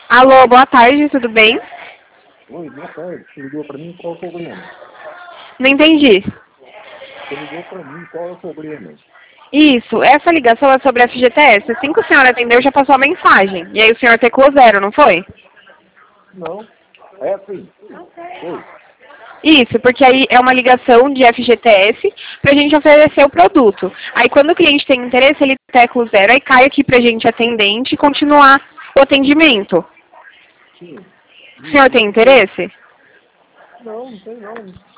Alô, boa tarde, tudo bem? Oi, boa tarde. Você ligou para mim, qual é o problema? Não entendi. Você ligou para mim, qual é o problema? Isso, essa ligação é sobre a FGTS. Assim que o senhor atendeu, já passou a mensagem. E aí o senhor teclou 0, não foi? Não. É sim. Oi. Isso, porque aí é uma ligação de FGTS para a gente oferecer o produto. Aí quando o cliente tem interesse, ele tecla o 0, aí cai aqui para a gente atendente e continuar o atendimento. Sim. O senhor tem interesse? Não, não tem não.